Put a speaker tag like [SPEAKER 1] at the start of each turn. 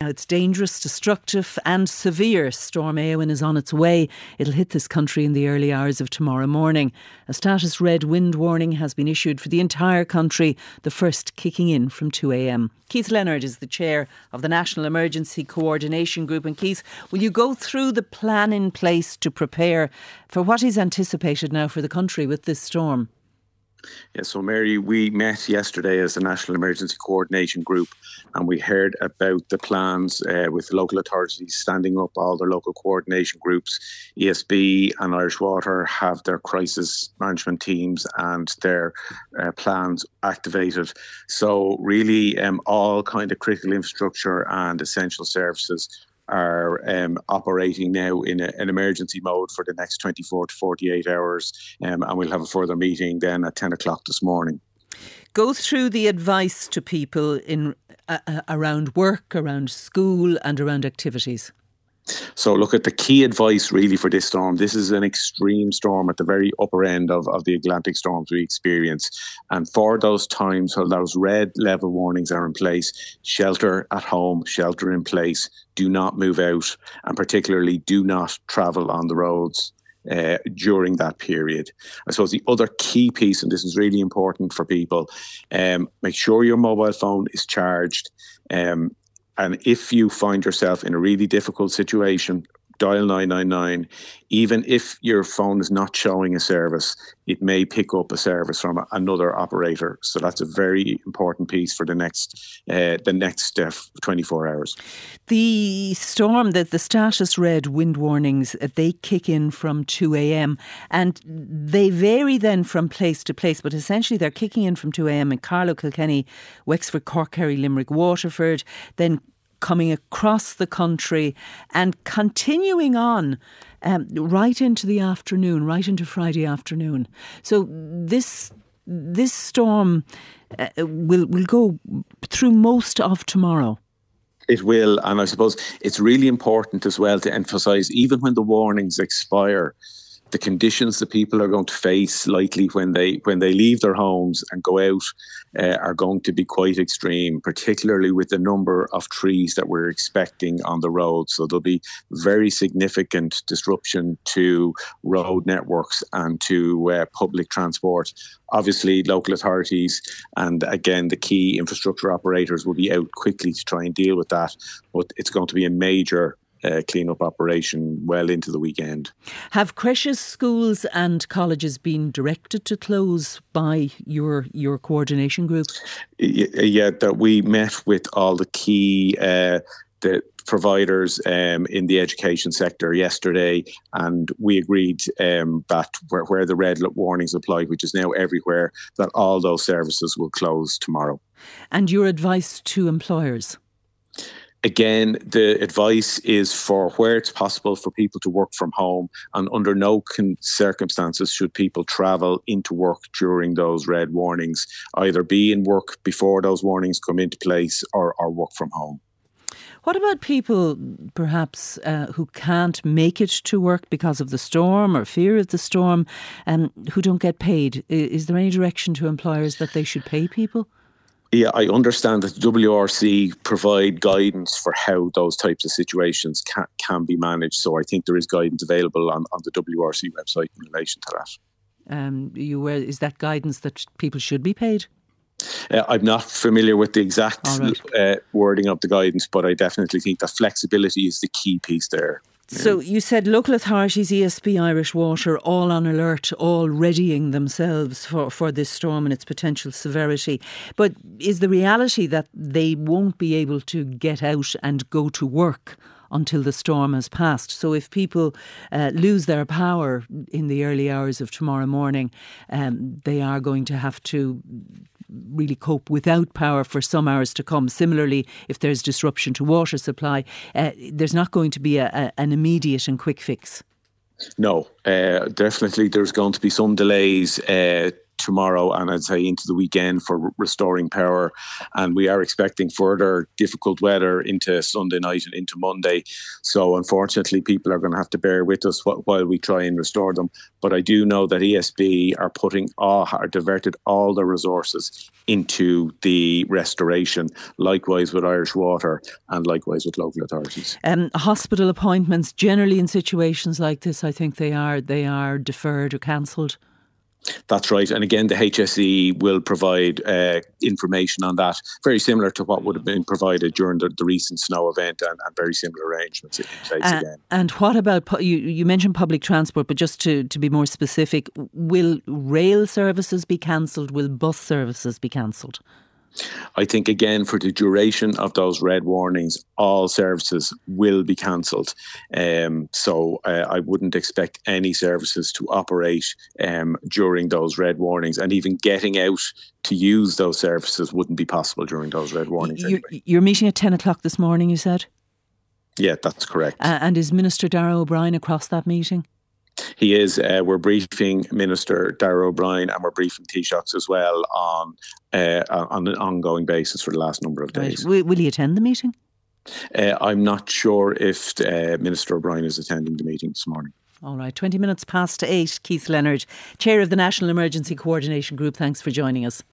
[SPEAKER 1] it's dangerous, destructive and severe. Storm Éowyn is on its way. It'll hit this country in the early hours of tomorrow morning. A status red wind warning has been issued for the entire country, the first kicking in from 2 a.m. Keith Leonard is the chair of the National Emergency Coordination Group. And Keith, will you go through the plan in place to prepare for what is anticipated now for the country with this storm?
[SPEAKER 2] Yeah, so Mary, we met yesterday as the National Emergency Coordination Group, and we heard about the plans with local authorities standing up all their local coordination groups. ESB and Irish Water have their crisis management teams and their plans activated. So really all kind of critical infrastructure and essential services are operating now in an emergency mode for the next 24 to 48 hours. And we'll have a further meeting then at 10 o'clock this morning.
[SPEAKER 1] Go through the advice to people in around work, around school and around activities.
[SPEAKER 2] So look at the key advice really for this storm. This is an extreme storm at the very upper end of the Atlantic storms we experience. And for those times when those red level warnings are in place, shelter at home, shelter in place, do not move out, and particularly do not travel on the roads during that period. I suppose the other key piece, and this is really important for people, make sure your mobile phone is charged. And if you find yourself in a really difficult situation, dial 999. Even if your phone is not showing a service, it may pick up a service from another operator. So that's a very important piece for the next 24 hours.
[SPEAKER 1] The storm, the status red wind warnings, they kick in from 2 a.m. and they vary then from place to place, but essentially they're kicking in from 2 a.m. in Carlow, Kilkenny, Wexford, Cork, Kerry, Limerick, Waterford, then coming across the country and continuing on right into the afternoon, right into Friday afternoon. So this storm will go through most of tomorrow.
[SPEAKER 2] It will, and I suppose it's really important as well to emphasise, even when the warnings expire, the conditions that people are going to face likely when they leave their homes and go out are going to be quite extreme, particularly with the number of trees that we're expecting on the road. So there'll be very significant disruption to road networks and to public transport. Obviously, local authorities and, again, the key infrastructure operators will be out quickly to try and deal with that. But it's going to be a major clean-up operation well into the weekend.
[SPEAKER 1] Have creches, schools and colleges been directed to close by your coordination group?
[SPEAKER 2] Yeah, that we met with all the key the providers in the education sector yesterday, and we agreed that where the red warnings apply, which is now everywhere, that all those services will close tomorrow.
[SPEAKER 1] And your advice to employers?
[SPEAKER 2] Again, the advice is for where it's possible for people to work from home, and under no circumstances should people travel into work during those red warnings, either be in work before those warnings come into place or work from home.
[SPEAKER 1] What about people perhaps who can't make it to work because of the storm or fear of the storm, who don't get paid? Is there any direction to employers that they should pay people?
[SPEAKER 2] Yeah, I understand that the WRC provide guidance for how those types of situations can be managed. So I think there is guidance available on the WRC website in relation to that.
[SPEAKER 1] Is that guidance that people should be paid?
[SPEAKER 2] I'm not familiar with the exact wording of the guidance, but I definitely think that flexibility is the key piece there.
[SPEAKER 1] So you said local authorities, ESB, Irish Water, all on alert, all readying themselves for this storm and its potential severity. But is the reality that they won't be able to get out and go to work until the storm has passed? So if people lose their power in the early hours of tomorrow morning, they are going to have to really cope without power for some hours to come. Similarly, if there's disruption to water supply, there's not going to be an immediate and quick fix.
[SPEAKER 2] No, definitely there's going to be some delays tomorrow and I'd say into the weekend for restoring power. And we are expecting further difficult weather into Sunday night and into Monday. So unfortunately, people are going to have to bear with us while we try and restore them. But I do know that ESB are diverted all the resources into the restoration, likewise with Irish Water and likewise with local authorities.
[SPEAKER 1] Hospital appointments, generally in situations like this, I think they are deferred or cancelled.
[SPEAKER 2] That's right. And again, the HSE will provide information on that, very similar to what would have been provided during the recent snow event, and very similar arrangements in place again.
[SPEAKER 1] And what about, you mentioned public transport, but just to be more specific, will rail services be cancelled? Will bus services be cancelled?
[SPEAKER 2] I think, again, for the duration of those red warnings, all services will be cancelled. So I wouldn't expect any services to operate during those red warnings. And even getting out to use those services wouldn't be possible during those red warnings.
[SPEAKER 1] You're meeting at 10 o'clock this morning, you said?
[SPEAKER 2] Yeah, that's correct.
[SPEAKER 1] And is Minister Darragh O'Brien across that meeting?
[SPEAKER 2] He is. We're briefing Minister Darragh O'Brien and we're briefing Taoiseachs as well on an ongoing basis for the last number of days.
[SPEAKER 1] Right. Will he attend the meeting?
[SPEAKER 2] I'm not sure if Minister O'Brien is attending the meeting this morning.
[SPEAKER 1] All right, 20 minutes past 8. Keith Leonard, Chair of the National Emergency Coordination Group, thanks for joining us.